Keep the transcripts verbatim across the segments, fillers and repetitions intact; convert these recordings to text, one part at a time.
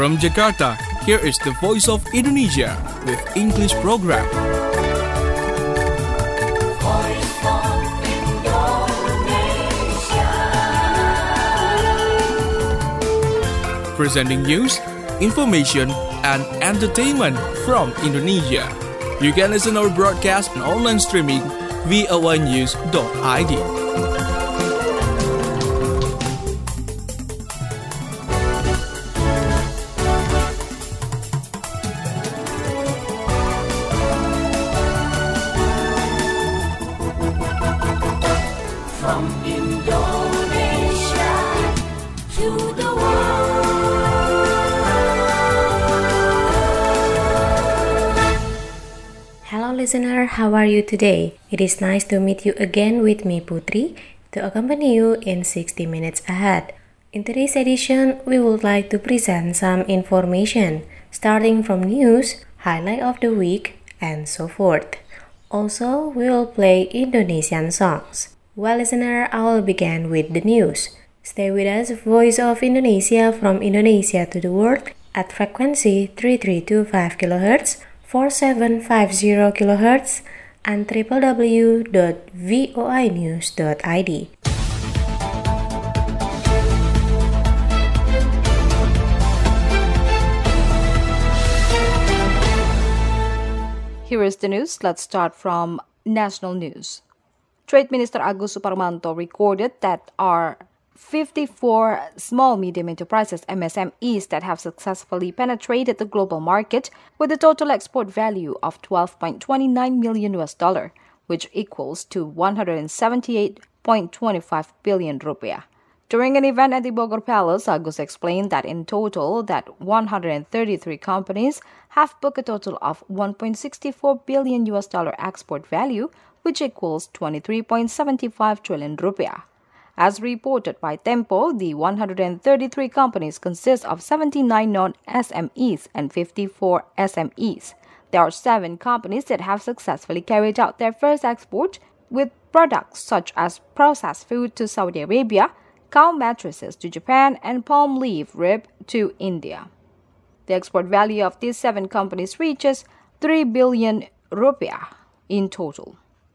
From Jakarta, here is the Voice of Indonesia with English program. Voice of Indonesia. Presenting news, information, and entertainment from Indonesia. You can listen our broadcast and online streaming v o a news dot i d. From Indonesia to the Hello listener, how are you today? It is nice to meet you again with me Putri to accompany you in sixty minutes ahead. In today's edition, we would like to present some information starting from news, highlight of the week, and so forth. Also, we will play Indonesian songs. Well listener, I will begin with the news. Stay with us, Voice of Indonesia from Indonesia to the world at frequency three three two five kilohertz, four seven five zero kilohertz, and w w w dot voi news dot i d. Here is the news. Let's start from national news. Trade Minister Agus Suparmanto recorded that are fifty-four small medium enterprises M S M Es that have successfully penetrated the global market with a total export value of twelve point two nine million U S dollar, which equals to one hundred seventy-eight point two five billion rupiah. During an event at the Bogor Palace, Agus explained that in total that one hundred thirty-three companies have booked a total of one point six four billion U S dollar export value, which equals twenty-three point seven five trillion rupiah. As reported by Tempo, the one hundred thirty-three companies consist of seventy-nine non-S M Es and fifty-four S M Es. There are seven companies that have successfully carried out their first export with products such as processed food to Saudi Arabia, cow mattresses to Japan, and palm leaf rib to India. The export value of these seven companies reaches three billion rupiah in total.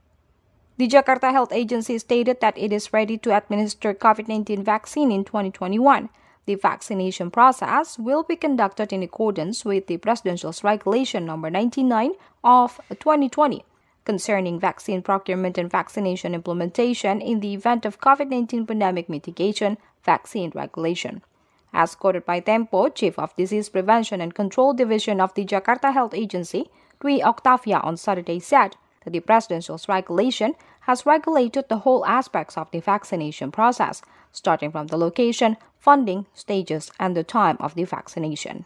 The Jakarta Health Agency stated that it is ready to administer COVID nineteen vaccine in twenty twenty-one. The vaccination process will be conducted in accordance with the Presidential's Regulation number ninety-nine of twenty twenty concerning vaccine procurement and vaccination implementation in the event of COVID nineteen pandemic mitigation vaccine regulation. As quoted by Tempo, Chief of Disease Prevention and Control Division of the Jakarta Health Agency, Dwi Octavia, on Saturday said that the Presidential's regulation has regulated the whole aspects of the vaccination process, starting from the location, funding, stages, and the time of the vaccination.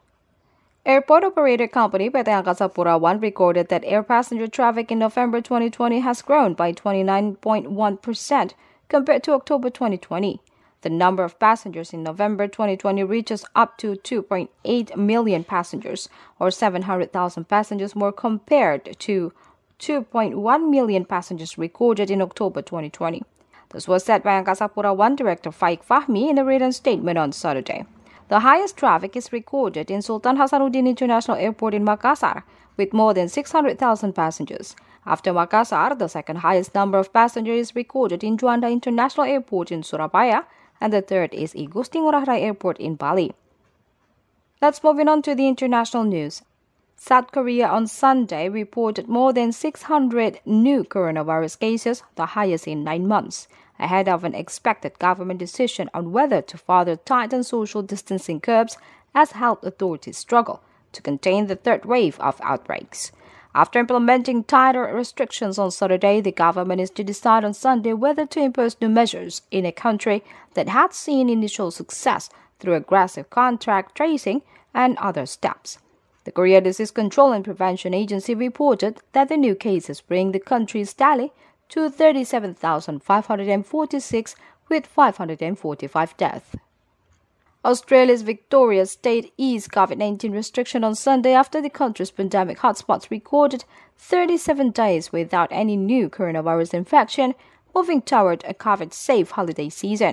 Airport operator company P T Angkasa Pura I recorded that air passenger traffic in November twenty twenty has grown by twenty-nine point one percent compared to October twenty twenty. The number of passengers in November twenty twenty reaches up to two point eight million passengers, or seven hundred thousand passengers more compared to two point one million passengers recorded in October twenty twenty. This was said by Angkasa Pura I Director Faik Fahmi in a written statement on Saturday. The highest traffic is recorded in Sultan Hasanuddin International Airport in Makassar, with more than six hundred thousand passengers. After Makassar, the second highest number of passengers is recorded in Juanda International Airport in Surabaya, and the third is I Gusti Ngurah Rai Airport in Bali. Let's move on to the international news. South Korea on Sunday reported more than six hundred new coronavirus cases, the highest in nine months, ahead of an expected government decision on whether to further tighten social distancing curbs as health authorities struggle to contain the third wave of outbreaks. After implementing tighter restrictions on Saturday, the government is to decide on Sunday whether to impose new measures in a country that had seen initial success through aggressive contact tracing and other steps. The Korea Disease Control and Prevention Agency reported that the new cases bring the country's tally to thirty-seven thousand five hundred forty-six with five hundred forty-five deaths. Australia's Victoria state eased COVID nineteen restriction on Sunday after the country's pandemic hotspots recorded thirty-seven days without any new coronavirus infection, moving toward a COVID-safe holiday season.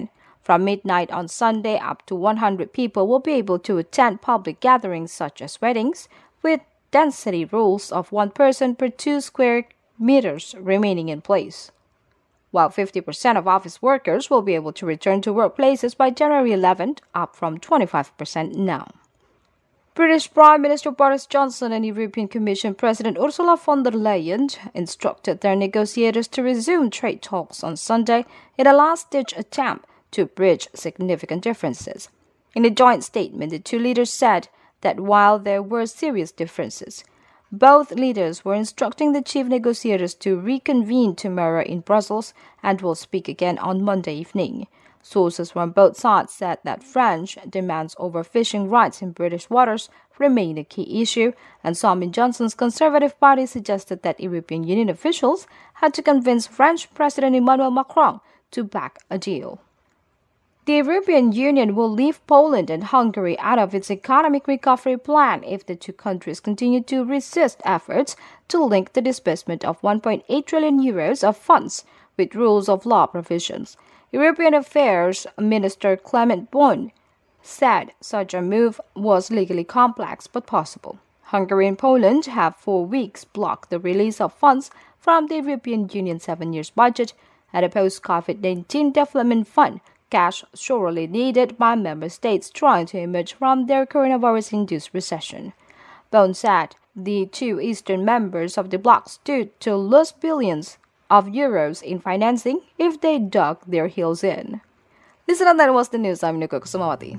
From midnight on Sunday, up to one hundred people will be able to attend public gatherings such as weddings, with density rules of one person per two square meters remaining in place. While fifty percent of office workers will be able to return to workplaces by January eleventh, up from twenty-five percent now. British Prime Minister Boris Johnson and European Commission President Ursula von der Leyen instructed their negotiators to resume trade talks on Sunday in a last-ditch attempt to bridge significant differences. In a joint statement, the two leaders said that while there were serious differences, both leaders were instructing the chief negotiators to reconvene tomorrow in Brussels and will speak again on Monday evening. Sources from both sides said that French demands over fishing rights in British waters remain a key issue, and some in Johnson's Conservative Party suggested that European Union officials had to convince French President Emmanuel Macron to back a deal. The European Union will leave Poland and Hungary out of its economic recovery plan if the two countries continue to resist efforts to link the disbursement of one point eight trillion euros of funds with rules of law provisions. European Affairs Minister Clement Beaune said such a move was legally complex but possible. Hungary and Poland have for weeks blocked the release of funds from the European Union's seven years budget and a post-COVID nineteen development fund, cash sorely needed by member states trying to emerge from their coronavirus-induced recession. Beaune said the two eastern members of the bloc stood to lose billions of euros in financing if they dug their heels in. Listen, and that was the news. I'm Nuka Kusumawati.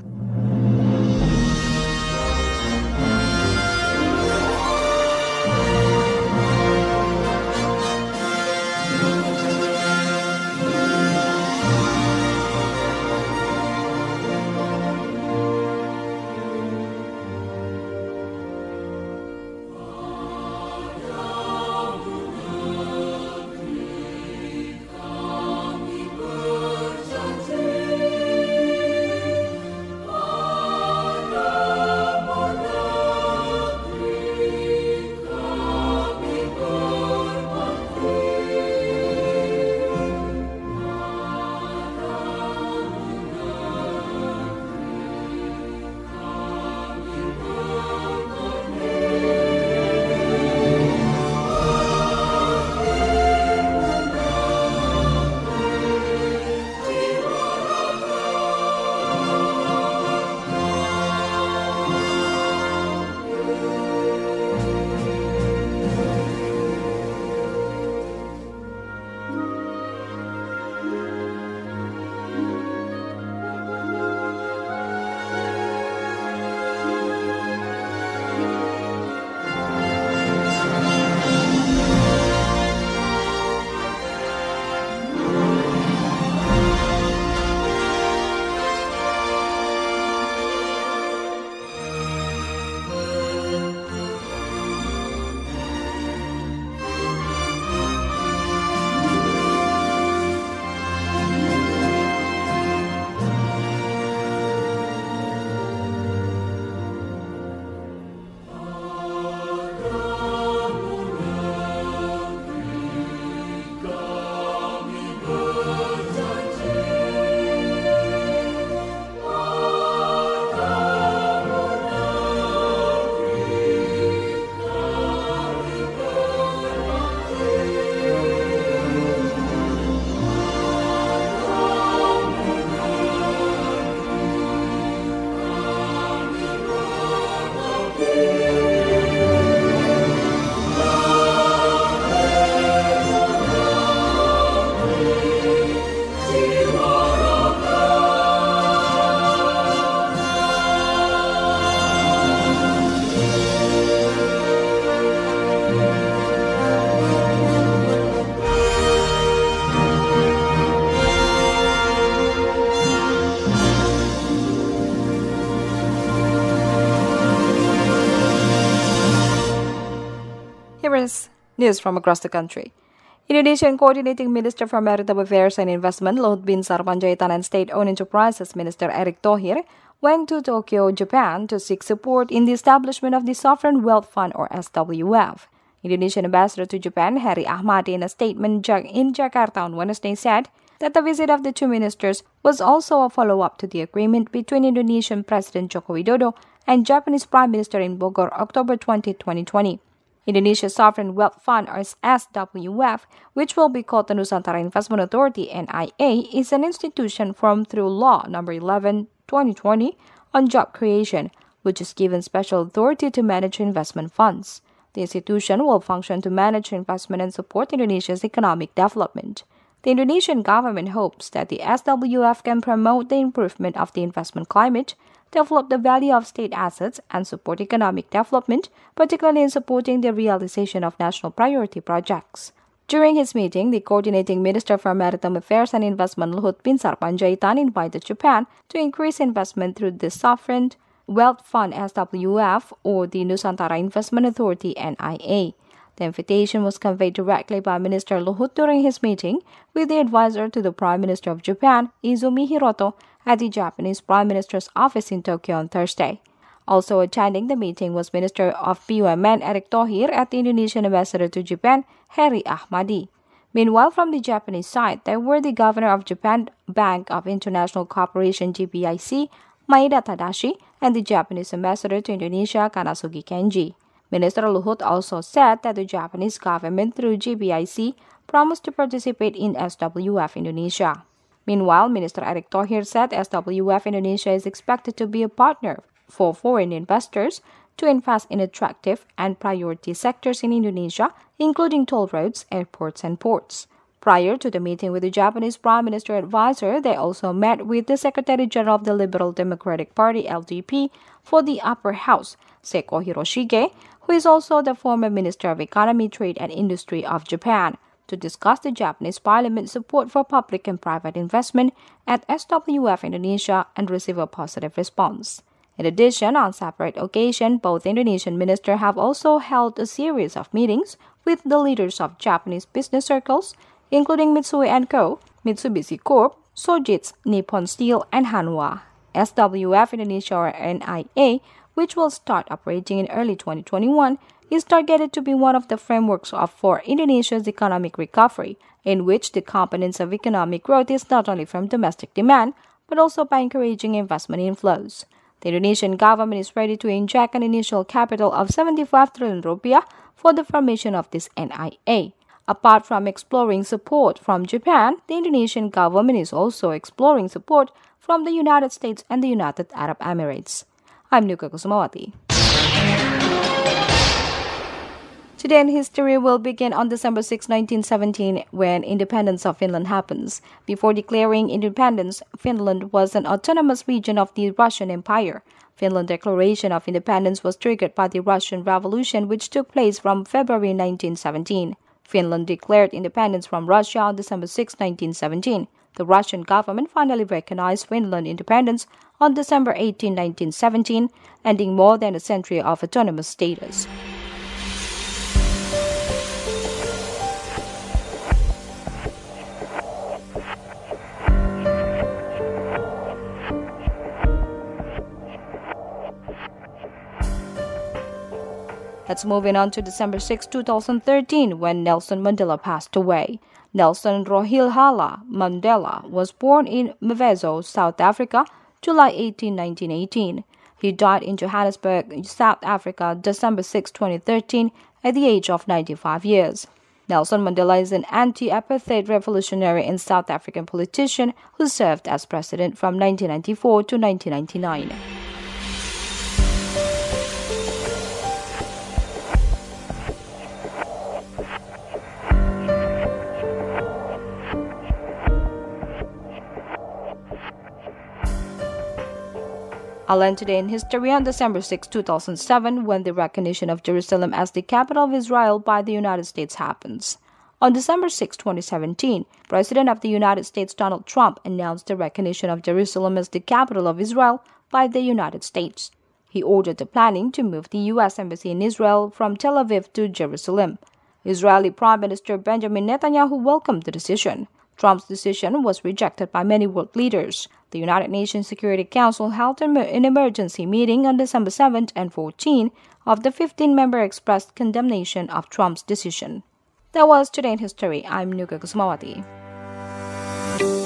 Here is news from across the country. Indonesian Coordinating Minister for Maritime Affairs and Investment, Luhut Binsar Panjaitan, and State-Owned Enterprises Minister Erick Thohir went to Tokyo, Japan to seek support in the establishment of the Sovereign Wealth Fund, or S W F. Indonesian Ambassador to Japan, Heri Ahmadi, in a statement in Jakarta on Wednesday said that the visit of the two ministers was also a follow-up to the agreement between Indonesian President Joko Widodo and Japanese Prime Minister in Bogor, October twentieth, twenty twenty. Indonesia's Sovereign Wealth Fund, or S W F, which will be called the Nusantara Investment Authority (N I A), is an institution formed through Law Number eleven, twenty twenty on job creation, which is given special authority to manage investment funds. The institution will function to manage investment and support Indonesia's economic development. The Indonesian government hopes that the S W F can promote the improvement of the investment climate, develop the value of state assets, and support economic development, particularly in supporting the realization of national priority projects. During his meeting, the Coordinating Minister for Maritime Affairs and Investment Luhut Binsar Panjaitan invited Japan to increase investment through the Sovereign Wealth Fund S W F or the Nusantara Investment Authority (N I A). The invitation was conveyed directly by Minister Luhut during his meeting with the advisor to the Prime Minister of Japan, Izumi Hiroto, at the Japanese Prime Minister's office in Tokyo on Thursday. Also attending the meeting was Minister of B U M N Erick Thohir at the Indonesian Ambassador to Japan, Heri Ahmadi. Meanwhile, from the Japanese side, there were the Governor of Japan Bank of International Cooperation J B I C, Maeda Tadashi, and the Japanese Ambassador to Indonesia, Kanasugi Kenji. Minister Luhut also said that the Japanese government, through J B I C, promised to participate in S W F Indonesia. Meanwhile, Minister Erick Thohir said S W F Indonesia is expected to be a partner for foreign investors to invest in attractive and priority sectors in Indonesia, including toll roads, airports, and ports. Prior to the meeting with the Japanese Prime Minister advisor, they also met with the Secretary General of the Liberal Democratic Party (L D P) for the Upper House, Seiko Hiroshige, who is also the former Minister of Economy, Trade and Industry of Japan, to discuss the Japanese Parliament's support for public and private investment at S W F Indonesia and receive a positive response. In addition, on separate occasion, both Indonesian ministers have also held a series of meetings with the leaders of Japanese business circles, including Mitsui and Co., Mitsubishi Corp, Sojitz, Nippon Steel, and Hanwha. S W F Indonesia, or N I A, which will start operating in early twenty twenty-one, is targeted to be one of the frameworks of for Indonesia's economic recovery, in which the components of economic growth is not only from domestic demand, but also by encouraging investment inflows. The Indonesian government is ready to inject an initial capital of seventy-five trillion rupiah for the formation of this N I A. Apart from exploring support from Japan, the Indonesian government is also exploring support from the United States and the United Arab Emirates. I'm Nuka Kusumawati. Today in history will begin on December sixth, nineteen seventeen, when independence of Finland happens. Before declaring independence, Finland was an autonomous region of the Russian Empire. Finland's declaration of independence was triggered by the Russian Revolution, which took place from February nineteen seventeen. Finland declared independence from Russia on December sixth, nineteen seventeen. The Russian government finally recognized Finland's independence on December eighteenth, nineteen seventeen, ending more than a century of autonomous status. Let's move in on to December sixth, two thousand thirteen, when Nelson Mandela passed away. Nelson Rolihlahla Mandela was born in Mvezo, South Africa, July eighteenth, nineteen eighteen. He died in Johannesburg, South Africa, December sixth, twenty thirteen, at the age of ninety-five years. Nelson Mandela is an anti-apartheid revolutionary and South African politician who served as president from nineteen ninety-four to nineteen ninety-nine. I'll end today in history on December sixth, two thousand seven, when the recognition of Jerusalem as the capital of Israel by the United States happens. On December sixth, twenty seventeen, President of the United States Donald Trump announced the recognition of Jerusalem as the capital of Israel by the United States. He ordered the planning to move the U S Embassy in Israel from Tel Aviv to Jerusalem. Israeli Prime Minister Benjamin Netanyahu welcomed the decision. Trump's decision was rejected by many world leaders. The United Nations Security Council held an emergency meeting on December seventh and fourteenth of the fifteen-member expressed condemnation of Trump's decision. That was Today in History. I'm Nuka Kusumawati.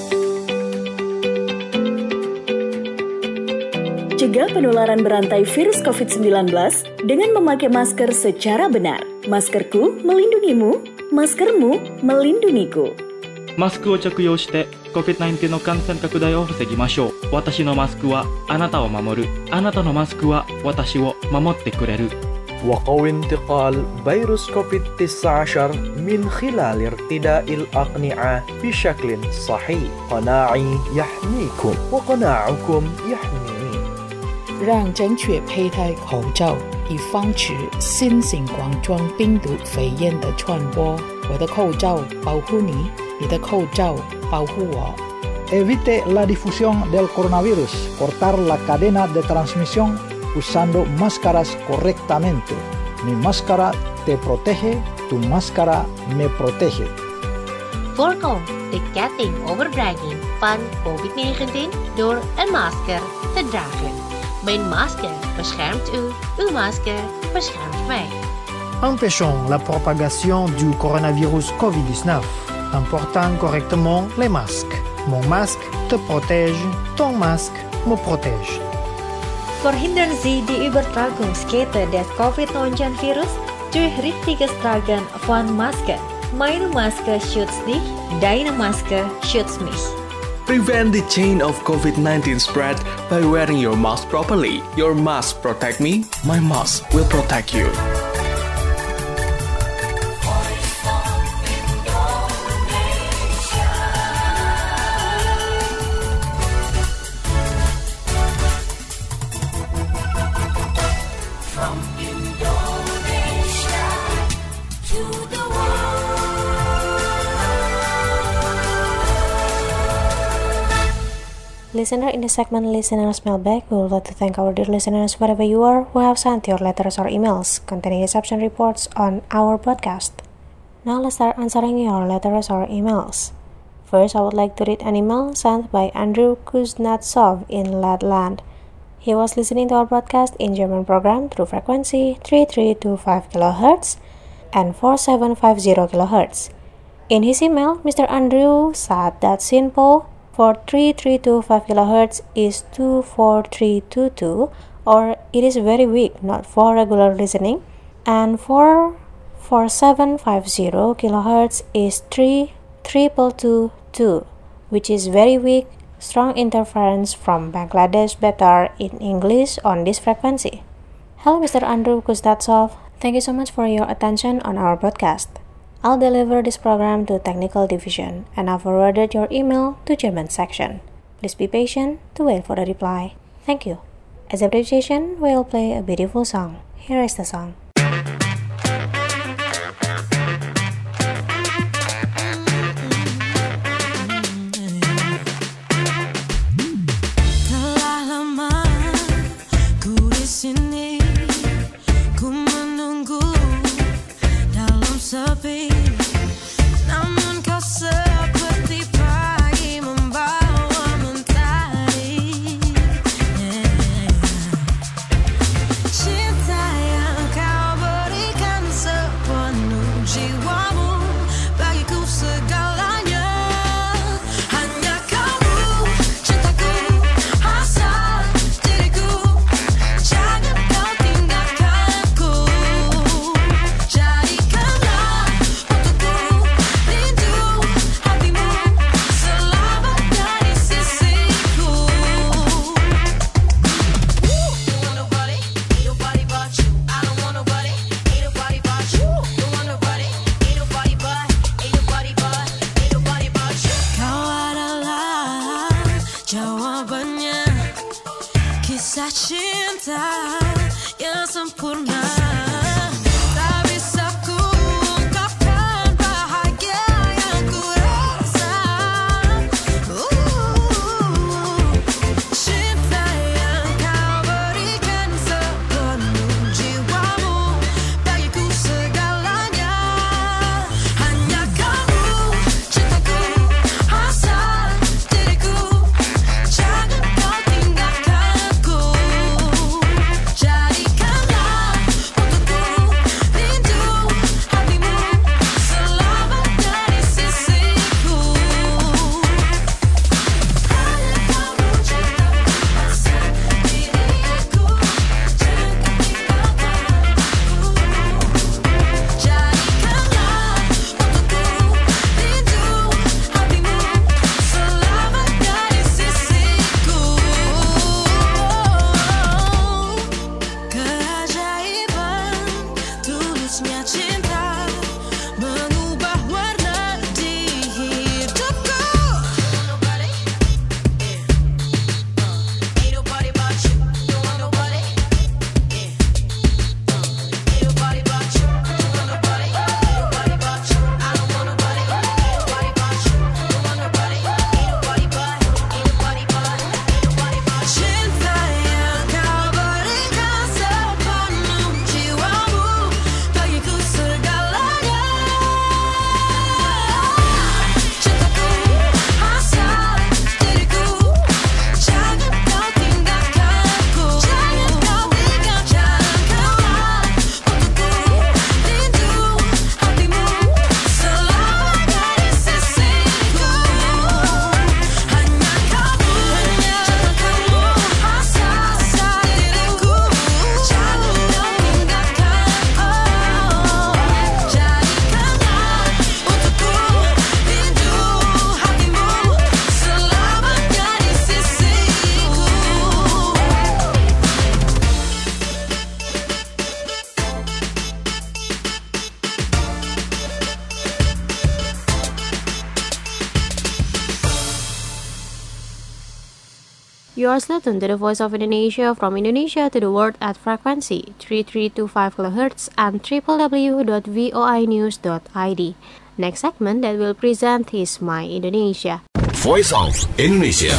mencegah penularan berantai virus covid sembilan belas dengan memakai masker secara benar. Maskerku melindungimu, maskermu melindungiku. マスクを着用して コビッドナインティーン の感染拡大を防ぎましょう。私のマスクはあなたを守る。あなたのマスクは私を守ってくれる。 وقوي انتقال فيروس كوفيد تسعة عشر من خلال ارتداء الأقنعة بشكل صحيح. قناعي يحميكم وقناعكم يحميني. 让正确佩戴口罩，以防止新型冠状病毒肺炎的传播。我的口罩保护你，你的口罩保护我。 Evite la difusión del coronavirus. Cortar la cadena de transmisión usando máscaras correctamente. Mi máscara te protege, tu máscara me protege. Voorkom de ketting overbrenging van covid negentien door een masker te dragen. Mijn masker beschermt u, uw masker beschermt mij. Empêchons la propagation du coronavirus covid dix-neuf en portant correctement les masques. Mon masque te protège, ton masque me protège. Verhindern Sie die Übertragungskette des covid neunzehn Virus durch richtiges Tragen von Masken. Meine Maske schützt dich, deine Maske schützt mich. Prevent the chain of covid nineteen spread by wearing your mask properly. Your mask protect me, my mask will protect you. Listener, in the segment Listeners Mailbag, we would like to thank our dear listeners wherever you are who have sent your letters or emails containing reception reports on our podcast. Now let's start answering your letters or emails. First, I would like to read an email sent by Andrew Kuznetsov in Lapland. He was listening to our broadcast in German program through frequency three three two five kilohertz and four seven five zero kilohertz. In his email, Mister Andrew said that SINPO for three three two five kilohertz is two four three two two, or it is very weak, not for regular listening, and for four seven five zero kilohertz is three triple two two, which is very weak, strong interference from Bangladesh better in English on this frequency. Hello Mister Andrew Kuznetsov, thank you so much for your attention on our broadcast. I'll deliver this program to Technical Division, and I've forwarded your email to German section. Please be patient to wait for the reply. Thank you. As a appreciation, we'll play a beautiful song. Here is the song. Telah lama ku di sini, ku menunggu dalam sepi. Namun kau seperti pagi membawa mentari. Cinta yang kau berikan sepenuh jiwamu, bagiku segalanya. Hanya kamu, cintaku, asal diriku. Jangan kau tinggalkanku. Jadikanlah untukku You are still tuned to the Voice of Indonesia from Indonesia to the world at frequency three three two five kilohertz and w w w dot voi news dot i d. Next segment that will present is My Indonesia. Voice of Indonesia.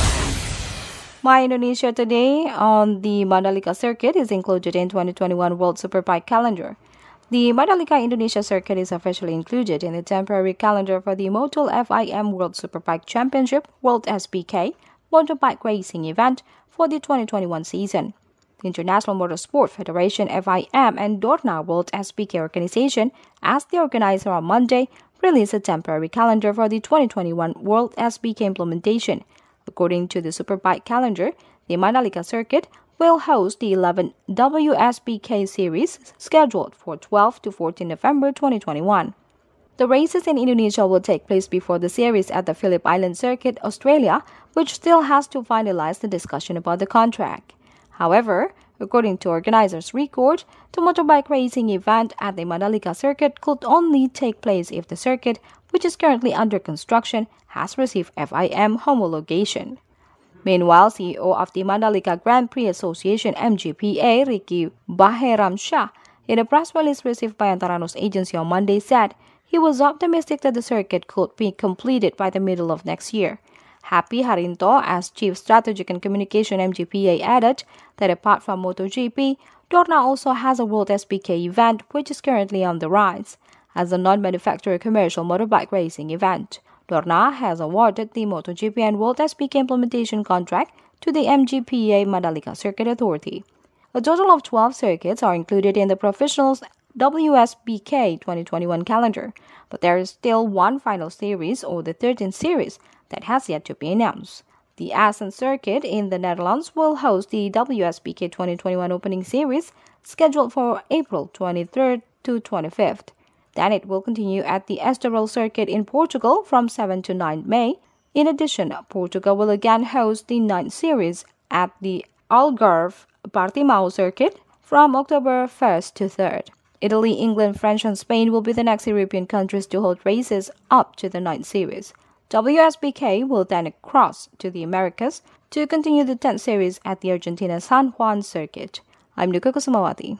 My Indonesia today on the Mandalika circuit is included in twenty twenty-one World Superbike calendar. The Mandalika Indonesia circuit is officially included in the temporary calendar for the Motul F I M World Superbike Championship World S B K motorbike racing event for the twenty twenty-one season. The International Motorsport Federation F I M and Dorna World S B K organization, as the organizer on Monday, released a temporary calendar for the twenty twenty-one World S B K implementation. According to the Superbike calendar, the Mandalika circuit will host the eleventh W S B K series scheduled for twelfth to fourteenth November twenty twenty-one. The races in Indonesia will take place before the series at the Phillip Island Circuit, Australia, which still has to finalize the discussion about the contract. However, according to organizers' record, the motorbike racing event at the Mandalika Circuit could only take place if the circuit, which is currently under construction, has received F I M homologation. Meanwhile, C E O of the Mandalika Grand Prix Association M G P A, Ricky Baheramsyah, in a press release received by Antara News Agency on Monday, said he was optimistic that the circuit could be completed by the middle of next year. Happy Harinto, as Chief Strategic and Communication M G P A, added that apart from MotoGP, Dorna also has a World S B K event which is currently on the rise. As a non-manufacturer commercial motorbike racing event, Dorna has awarded the MotoGP and World S B K implementation contract to the M G P A Mandalika Circuit Authority. A total of twelve circuits are included in the Professionals W S B K twenty twenty-one calendar, but there is still one final series, or the thirteenth series, that has yet to be announced. The Assen Circuit in the Netherlands will host the W S B K twenty twenty-one opening series, scheduled for April twenty-third to twenty-fifth. Then it will continue at the Estoril Circuit in Portugal from seventh to ninth May. In addition, Portugal will again host the ninth series at the Algarve Portimao Circuit from October first to third. Italy, England, France, and Spain will be the next European countries to hold races up to the ninth series. W S B K will then cross to the Americas to continue the tenth series at the Argentina San Juan Circuit. I'm Nuka Kusumawati.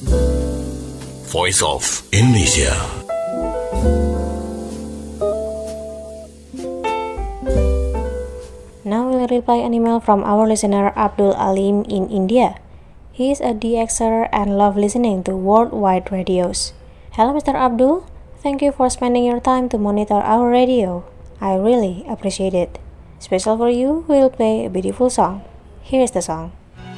Voice of Indonesia. Now we'll reply an email from our listener Abdul Alim in India. He is a D Xer and love listening to worldwide radios. Hello Mister Abdul, thank you for spending your time to monitor our radio. I really appreciate it. Special for you, we'll play a beautiful song. Here is the song.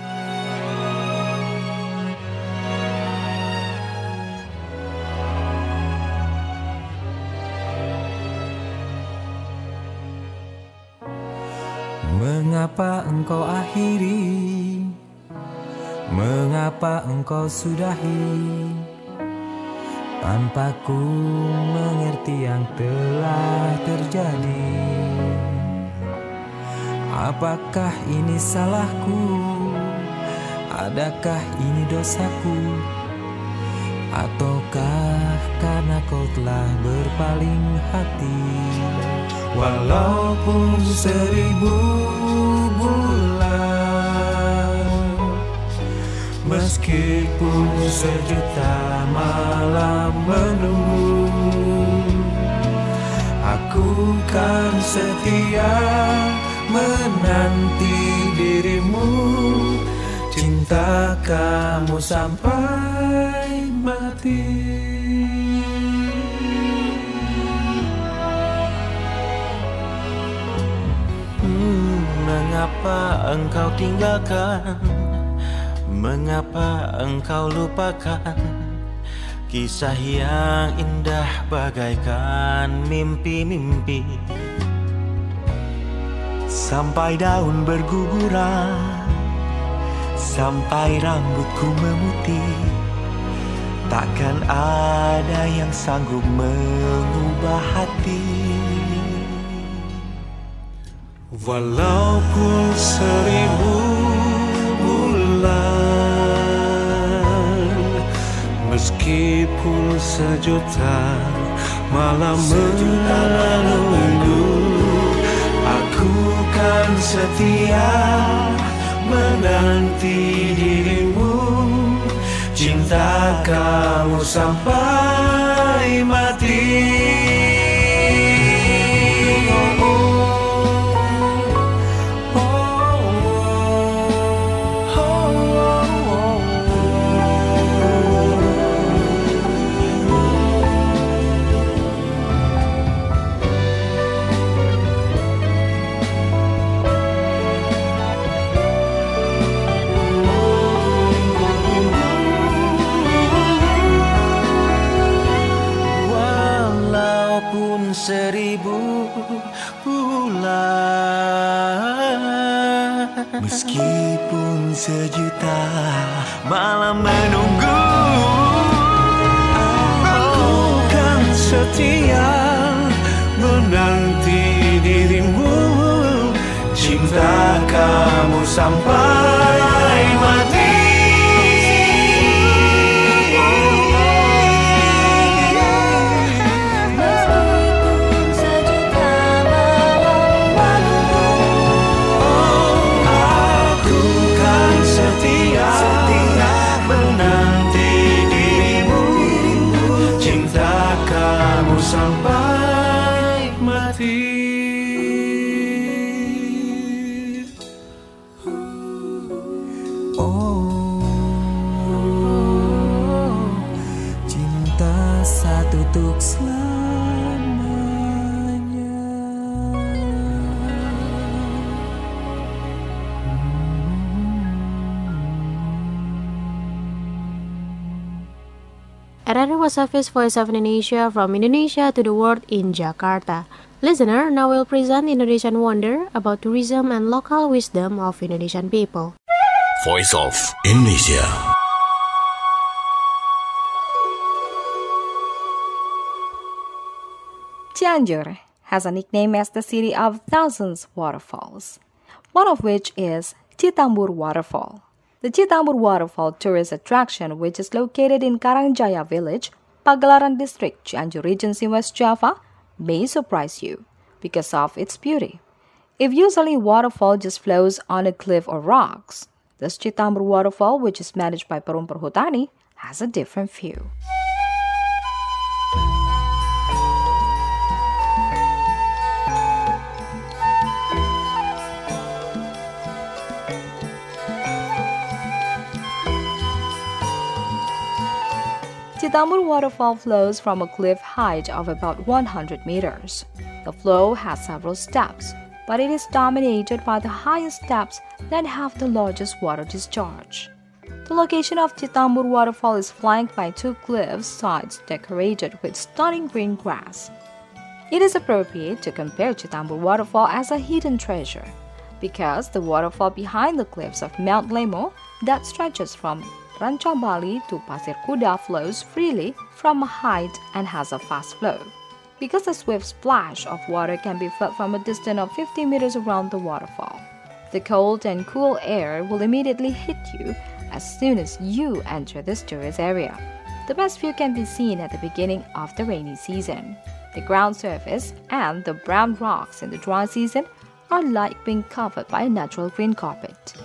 Mengapa engkau akhiri? Mengapa engkau sudahi? Tanpa ku mengerti yang telah terjadi. Apakah ini salahku? Adakah ini dosaku? Ataukah karena kau telah berpaling hati? Walaupun seribu bulan, meskipun sejuta malam menunggu, aku kan setia menanti dirimu, cinta kamu sampai mati. Mengapa engkau tinggalkan? Mengapa engkau lupakan? Kisah yang indah bagaikan mimpi-mimpi. Sampai daun berguguran, sampai rambutku memutih, takkan ada yang sanggup mengubah hati. Walaupun seribu bulan, meskipun sejuta malam menunggu, aku kan setia menanti dirimu, cinta kamu sampai mati. Seribu bulan, meskipun sejuta malam menunggu, aku kan setia menanti dirimu, cinta kamu sampai mati. Sampai mati. Oh, cinta satu untuk selamanya. R R I Wasafis Voice of Indonesia from Indonesia to the world in Jakarta. Listener, now we'll present Indonesian Wonder about tourism and local wisdom of Indonesian people. Voice of Indonesia. Cianjur has a nickname as the city of thousands waterfalls, one of which is Citambur Waterfall. The Citambur Waterfall tourist attraction, which is located in Karangjaya Village, Pagelaran District, Cianjur Regency, West Java, may surprise you because of its beauty. If usually waterfall just flows on a cliff or rocks, this Citambur Waterfall, which is managed by Perum Perhutani, has a different view. Citambur Waterfall flows from a cliff height of about one hundred meters. The flow has several steps, but it is dominated by the highest steps that have the largest water discharge. The location of Citambur Waterfall is flanked by two cliff sides decorated with stunning green grass. It is appropriate to compare Citambur Waterfall as a hidden treasure, because the waterfall behind the cliffs of Mount Lemo that stretches from Rancabali to Pasir Kuda flows freely from a height and has a fast flow, because the swift splash of water can be felt from a distance of fifty meters around the waterfall. The cold and cool air will immediately hit you as soon as you enter this tourist area. The best view can be seen at the beginning of the rainy season. The ground surface and the brown rocks in the dry season are like being covered by a natural green carpet.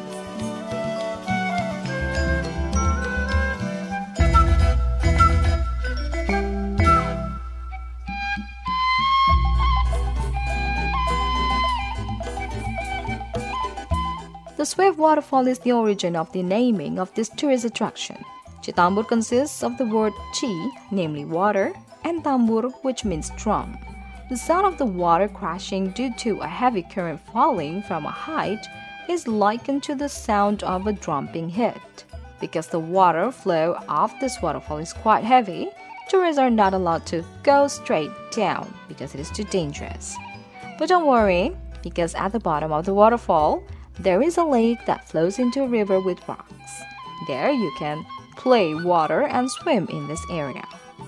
The swift waterfall is the origin of the naming of this tourist attraction. Citambur consists of the word chi, namely water, and tambur, which means drum. The sound of the water crashing due to a heavy current falling from a height is likened to the sound of a drum being hit. Because the water flow of this waterfall is quite heavy, tourists are not allowed to go straight down because it is too dangerous. But don't worry, because at the bottom of the waterfall, there is a lake that flows into a river with rocks. There you can play water and swim in this area.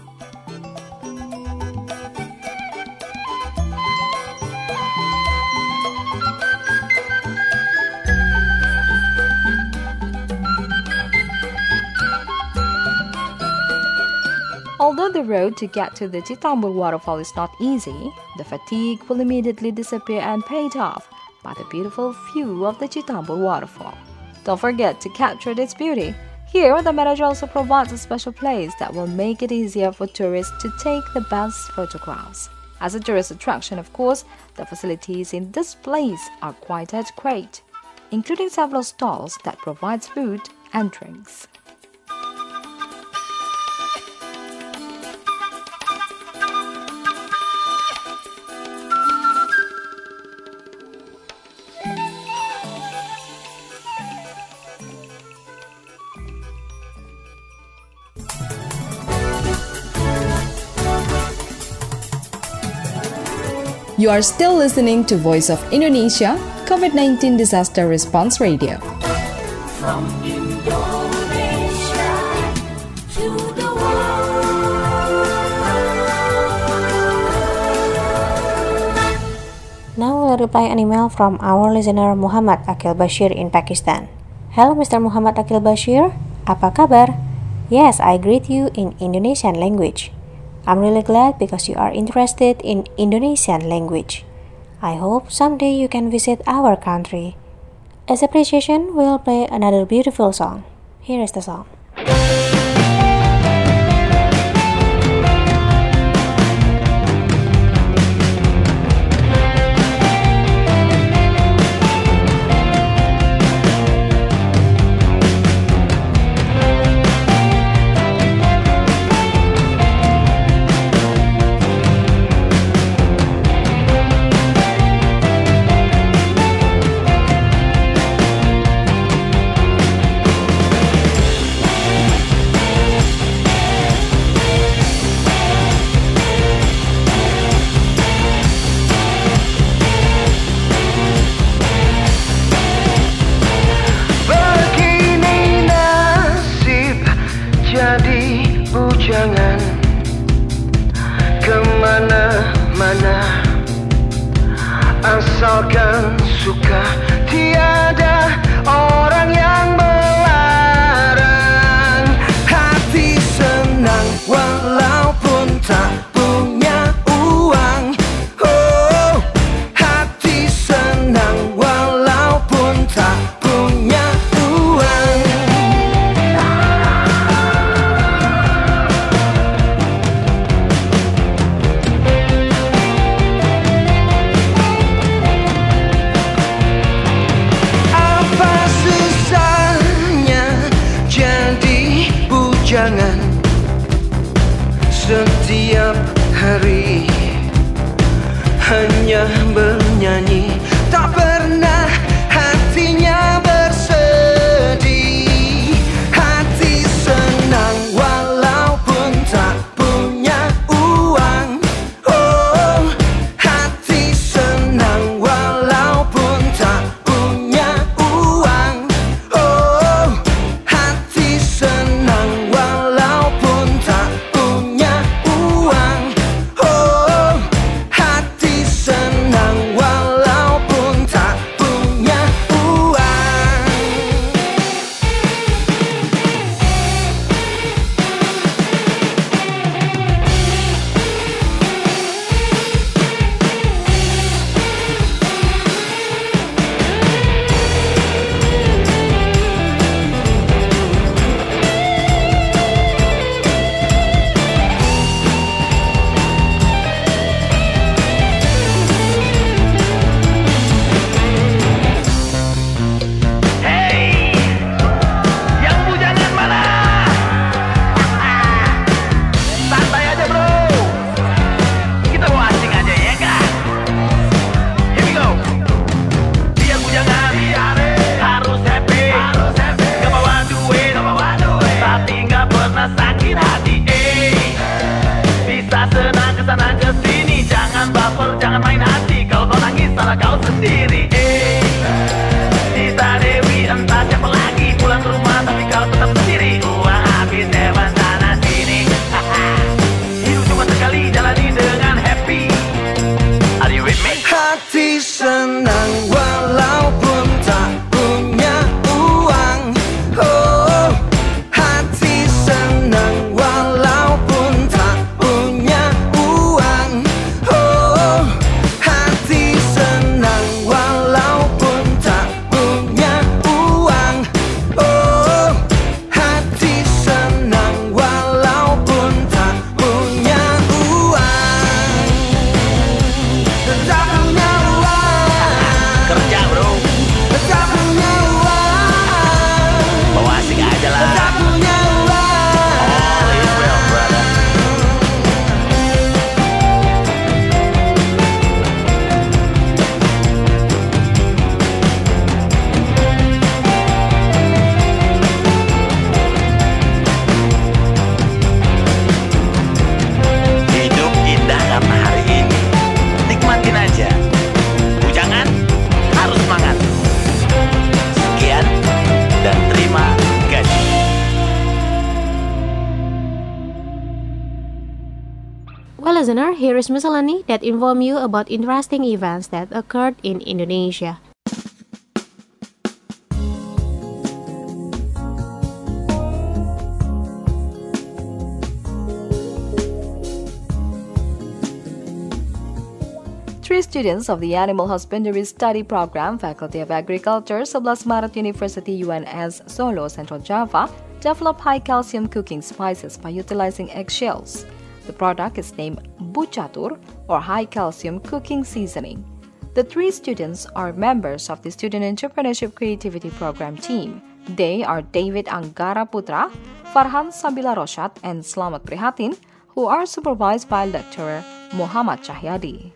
Although the road to get to the Citambur waterfall is not easy, the fatigue will immediately disappear and paid off by the beautiful view of the Citambur waterfall. Don't forget to capture its beauty. Here, the manager also provides a special place that will make it easier for tourists to take the best photographs. As a tourist attraction, of course, the facilities in this place are quite adequate, including several stalls that provide food and drinks. You are still listening to Voice of Indonesia, COVID nineteen Disaster Response Radio. From Indonesia to the world. Now we'll reply an email from our listener Muhammad Akil Bashir in Pakistan. Hello Mister Muhammad Akil Bashir, apa kabar? Yes, I greet you in Indonesian language. I'm really glad because you are interested in Indonesian language. I hope someday you can visit our country. As appreciation, we'll play another beautiful song. Here is the song. Asalkan suka, tiada orang yang melarang. Hati senang walaupun tak punya uang. Oh, hati senang walaupun tak punya uang. Jangan setiap hari hanya bernyanyi, tak pernah hatinya bersedih. Hati senang walaupun tak punya uang. Oh, hati senang walaupun tak punya uang. Oh, hati senang Listener, here is Miscellany that inform you about interesting events that occurred in Indonesia. Three students of the Animal Husbandry Study Program, Faculty of Agriculture, sebelas Maret University U N S Solo, Central Java, developed high-calcium cooking spices by utilizing eggshells. The product is named Bucatur, or high-calcium cooking seasoning. The three students are members of the Student Entrepreneurship Creativity Program team. They are David Anggara Putra, Farhan Sabila Rosyad, and Slamet Prihatin, who are supervised by lecturer Muhammad Cahyadi.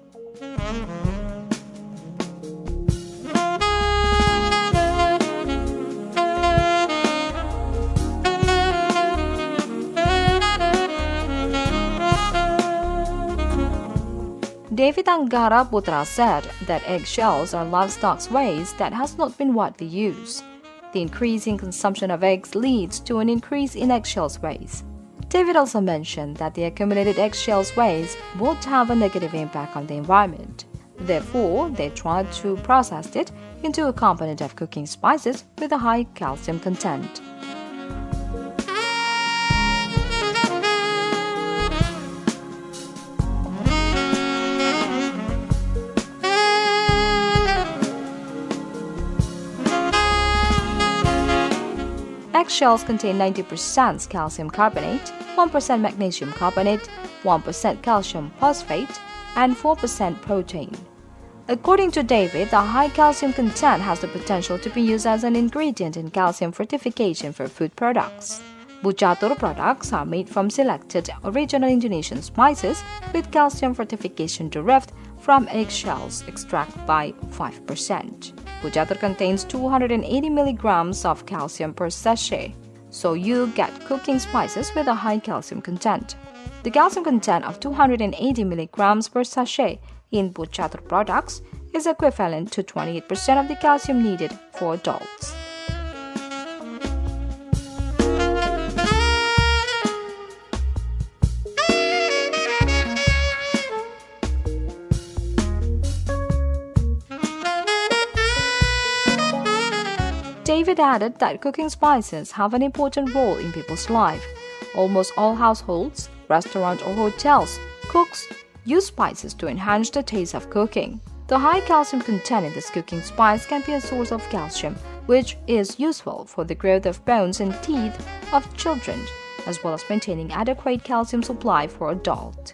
David Anggara Putra said that eggshells are livestock's waste that has not been widely used. The increasing consumption of eggs leads to an increase in eggshells waste. David also mentioned that the accumulated eggshells waste would have a negative impact on the environment. Therefore, they tried to process it into a component of cooking spices with a high calcium content. Eggshells contain ninety percent calcium carbonate, one percent magnesium carbonate, one percent calcium phosphate, and four percent protein. According to David, the high calcium content has the potential to be used as an ingredient in calcium fortification for food products. Bucatur products are made from selected original Indonesian spices with calcium fortification derived from eggshells extracted by five percent. Bucatur contains two hundred eighty milligrams of calcium per sachet, so you get cooking spices with a high calcium content. The calcium content of two hundred eighty milligrams per sachet in Bucatur products is equivalent to twenty-eight percent of the calcium needed for adults. David added that cooking spices have an important role in people's life. Almost all households, restaurants or hotels, cooks use spices to enhance the taste of cooking. The high calcium content in this cooking spice can be a source of calcium, which is useful for the growth of bones and teeth of children, as well as maintaining adequate calcium supply for adults.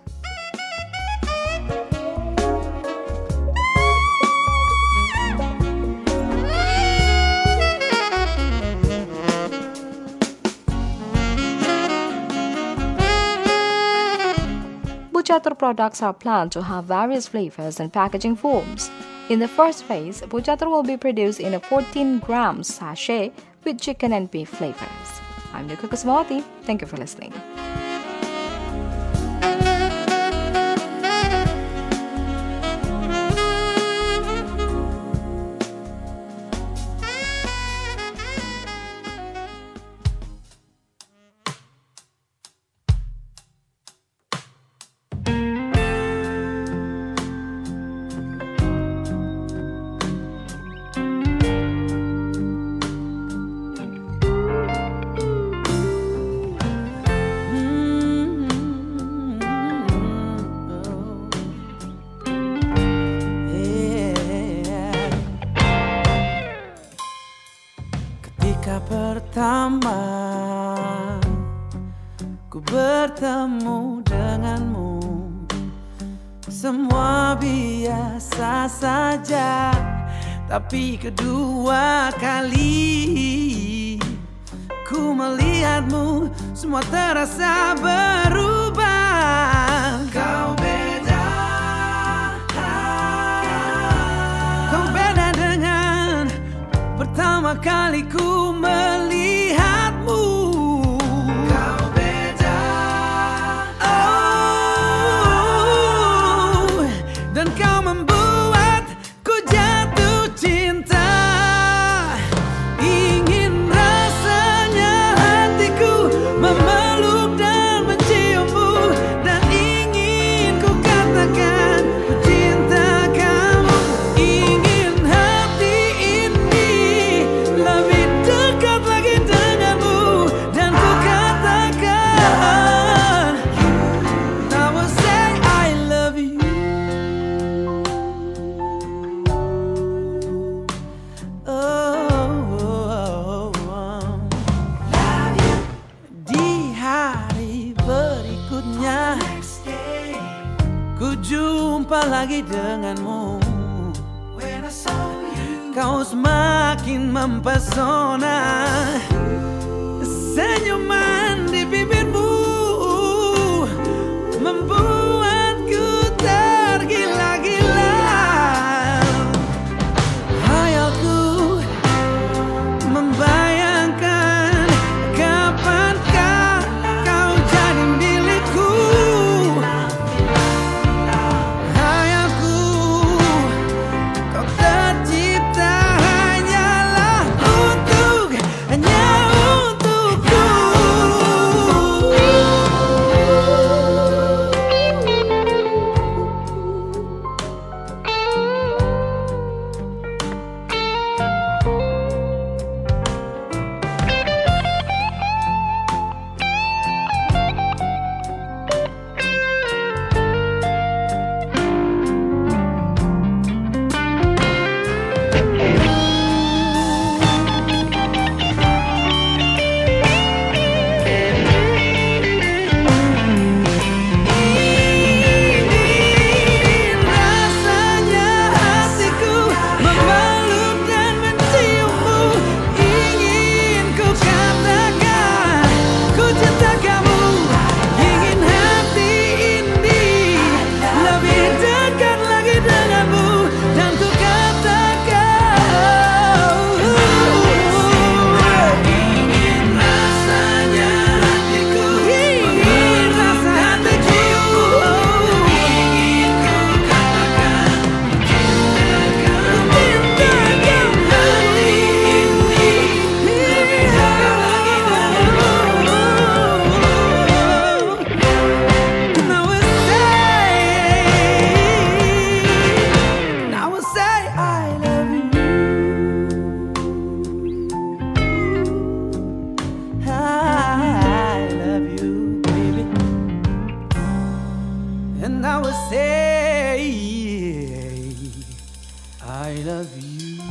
Bucatur products are planned to have various flavors and packaging forms. In the first phase, Bucatur will be produced in a fourteen gram sachet with chicken and beef flavors. I'm Nika Kusmawati. Thank you for listening. Pertama ku bertemu denganmu, semua biasa saja. Tapi kedua kali ku melihatmu, semua terasa berubah. Kau beda, kau beda dengan pertama kali ku melihatmu. Kau beda, oh, dan kau membuatku jatuh cinta. Ingin rasanya hatiku memeluk dan menciummu, dan ingin jumpa lagi denganmu. When I saw you, kau semakin mempesona. Senyuman di bibirmu membuatku tergila-gila. Hayalku membayangkan kapankah kau jadi milikku. Hayalku kau tercipta hanyalah untuk, hanya untukku. And I will say I love you.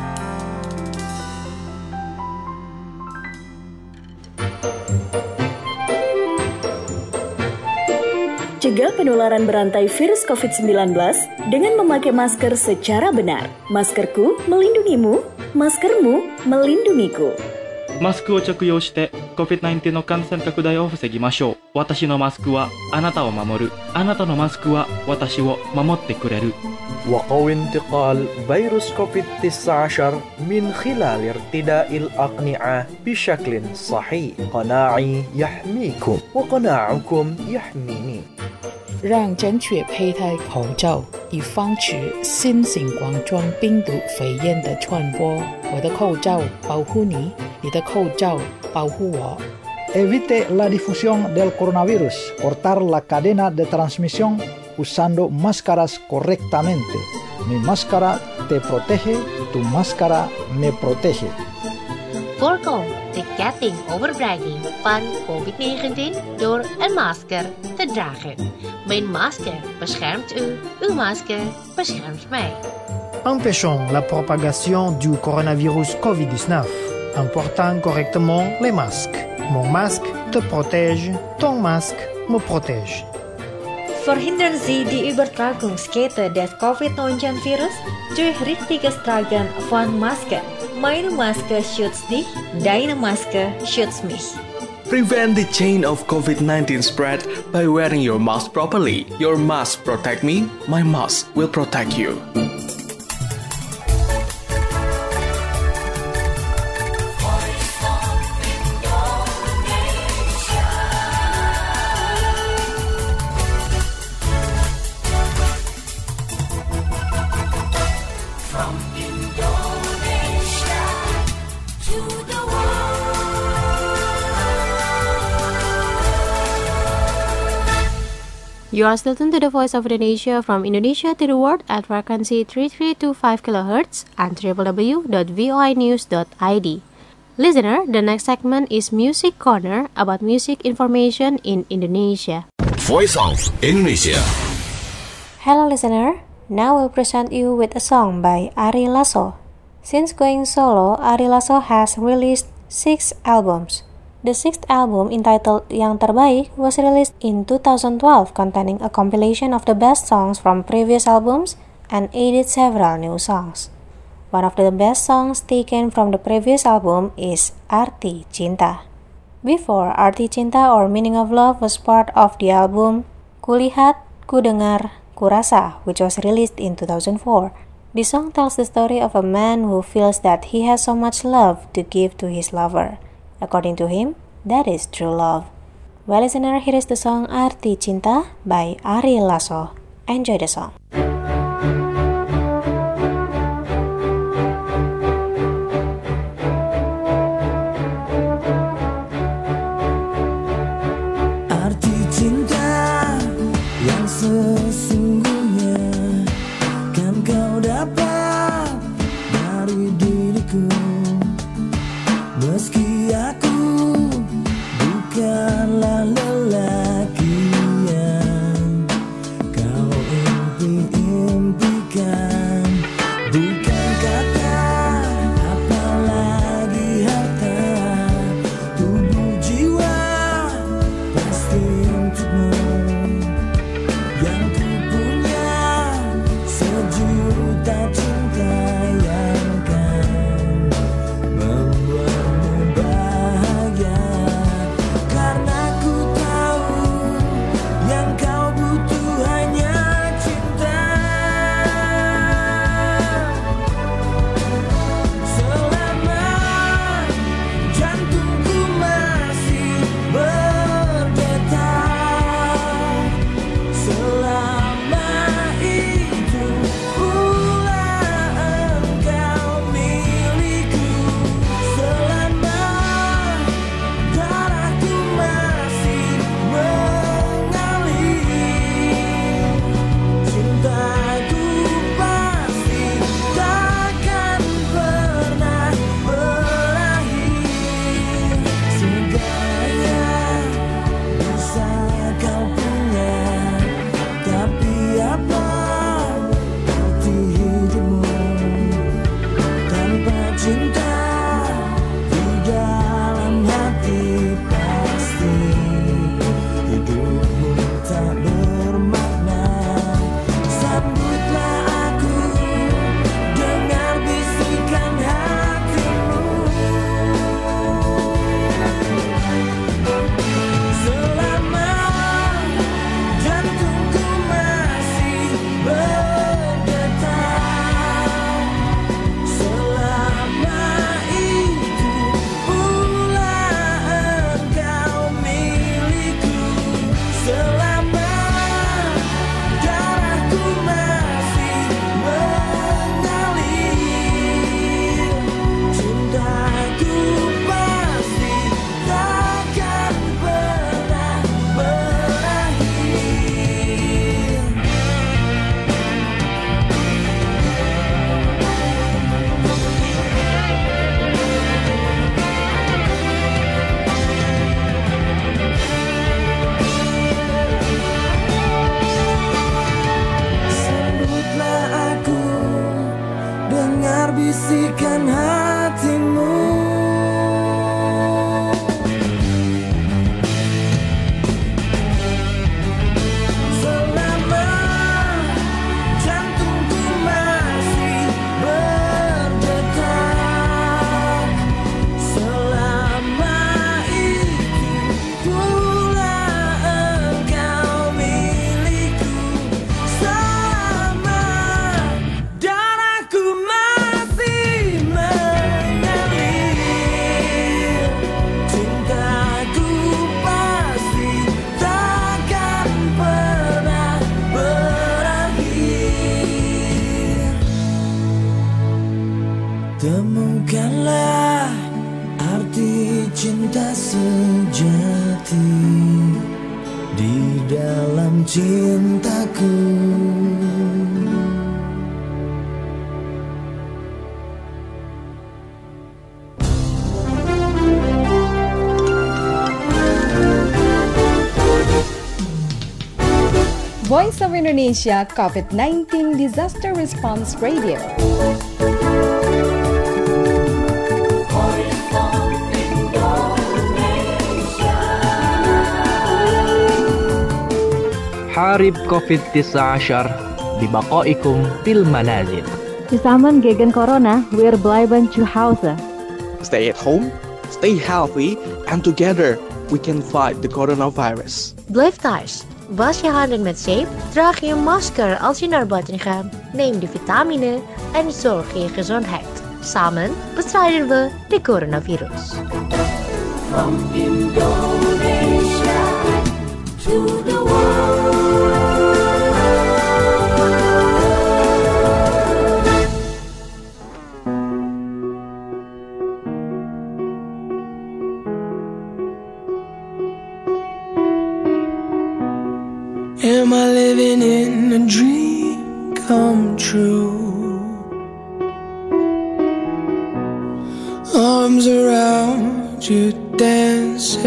Cegah penularan berantai virus covid sembilan belas dengan memakai masker secara benar. Maskerku melindungimu, maskermu melindungiku. マスクを着用して コビッドナインティーン の感染拡大を防ぎましょう。私のマスクはあなたを守る。あなたのマスクは私を守ってくれる。 وقوي انتقال فيروس كوفيد تسعة عشر من خلال ارتداء الأقنعة بشكل صحيح. قناعي يحميكم وقناعكم يحميني. 让正确佩戴口罩，以防止新型冠状病毒肺炎的传播。我的口罩保护你，你的口罩保护我。 Evite la difusión del coronavirus. Cortar la cadena de transmisión usando máscaras correctamente. Mi máscara te protege, tu máscara me protege. Voorkom de ketting overbrenging van covid negentien door een masker te dragen. Mijn masker beschermt u, uw masker beschermt mij. Empêchons la propagation du coronavirus covid dix-neuf en portant correctement les masques. Mon masque te protège, ton masque me protège. Verhindern Sie die Übertragungskette des covid neunzehn Virus durch richtiges Tragen von Masken. Meine Maske schützt dich, deine Maske schützt mich. Prevent the chain of covid nineteen spread by wearing your mask properly. Your mask protect me, my mask will protect you. You are still tuned to the Voice of Indonesia from Indonesia to the world at frequency three three two five kilohertz and w w w dot voi news dot i d. Listener, the next segment is Music Corner about music information in Indonesia. Voice of Indonesia. Hello listener, now we'll present you with a song by Ari Lasso. Since going solo, Ari Lasso has released six albums. The sixth album, entitled Yang Terbaik, was released in two thousand twelve, containing a compilation of the best songs from previous albums and added several new songs. One of the best songs taken from the previous album is Arti Cinta. Before, Arti Cinta or Meaning of Love was part of the album Kulihat, Kudengar, Kurasa, which was released in two thousand four. The song tells the story of a man who feels that he has so much love to give to his lover. According to him, that is true love. Well, listener, here is the song Arti Cinta by Ari Lasso. Enjoy the song. Arti cinta yang sesungguhnya kan kau dapat dari diriku, meski aku bukanlah lelaki yang kau impi-impikan. Bukan kata apalagi harta, tubuh jiwa pasti untukmu. Yang ku punya sejuta cinta yang kan membuatmu bahagia. Karena ku tahu yang kau butuh hanya cinta. Selama jantungku masih berdetak, selama itu pula engkau milikku. Selama darahku masih mengalir, cintaku pasti takkan pernah berakhir. Segalanya bisa kau punya, tapi apa arti hidupmu tanpa cinta di dalam hati? Pasti hidupmu tak bermakna. Sambutlah aku, dengar bisikan hatimu. Selama jantungku masih berdetak, selama itu pula engkau milikku. Selama darahku masih mengalir, cintaku pasti takkan pernah berakhir. Sambutlah aku, dengar bisikan hatimu. Selama jantungku masih berdetak, selama itu pula engkau milikku. Selama darahku masih mengalir, cintaku pasti takkan pernah berakhir. Temukanlah arti cinta sejati di dalam cintaku. Voice of Indonesia COVID nineteen Disaster Response Radio. Voice of Indonesia. حارب كوفيد تسعة عشر ببقائكم في المنازل. Zusammen gegen Corona, wir bleiben zu Hause. Stay at home, stay healthy, and together we can fight the coronavirus. Blijf thuis. Was je handen met zeep, draag je een masker als je naar buiten gaat, neem de vitamine en zorg voor je gezondheid. Samen bestrijden we de coronavirus. From Indonesia to the world. Am I living in a dream come true? Arms around you dancing.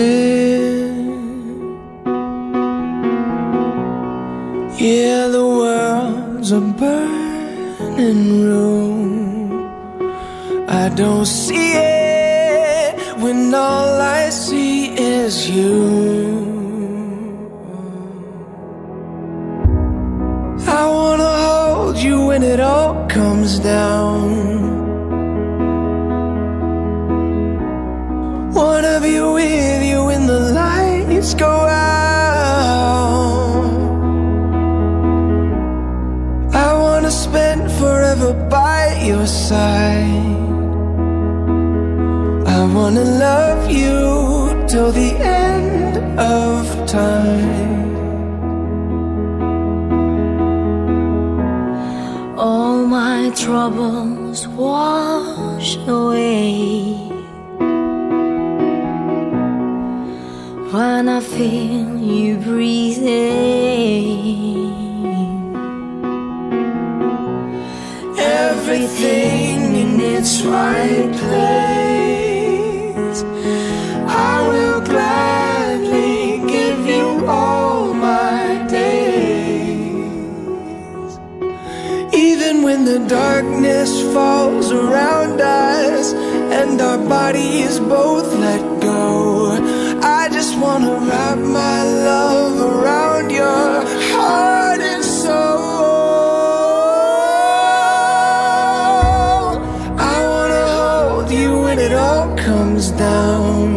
Yeah, the world's a burning room. I don't see it when all I see is you. I wanna hold you when it all comes down. Wanna be with you when the lights go out. I wanna spend forever by your side. I wanna love you till the end of time. All my troubles wash away when I feel you breathing. Everything in its right place. I will gladly give you all my days. Even when the darkness falls around us and our bodies both let go, I just wanna wrap my love around your heart and soul. I wanna hold you when it all comes down.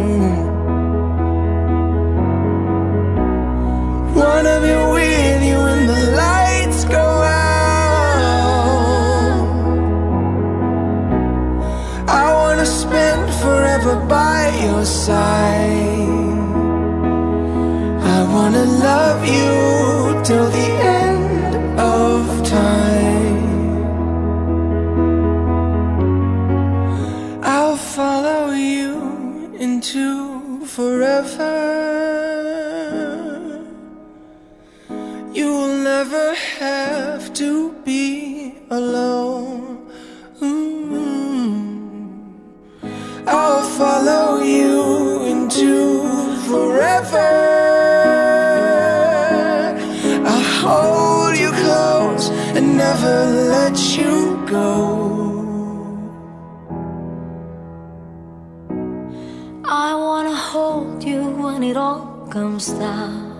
Wanna be with you when the lights go out. I wanna spend forever by your side. I wanna love you till the end of time. I'll follow you into forever. You will never have to be alone. I'll follow you into forever. I'll hold you close and never let you go. I wanna hold you when it all comes down.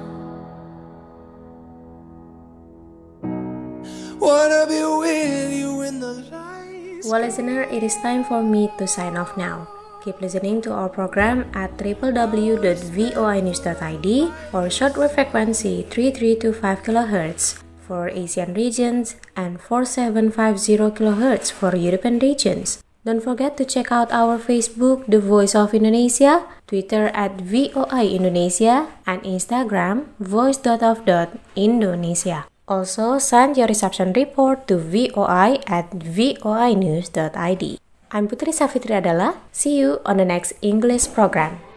Wanna be with you when the lights. Well, listener, it is time for me to sign off now. Keep listening to our program at w w w dot voi news dot i d or shortwave frequency three three two five kilohertz for Asian regions and four seven five zero kilohertz for European regions. Don't forget to check out our Facebook, The Voice of Indonesia, Twitter at V O I Indonesia, and Instagram, voice dot of dot indonesia. Also, send your reception report to voi at voi news dot i d. I'm Putri Safitri Adala. See you on the next English program.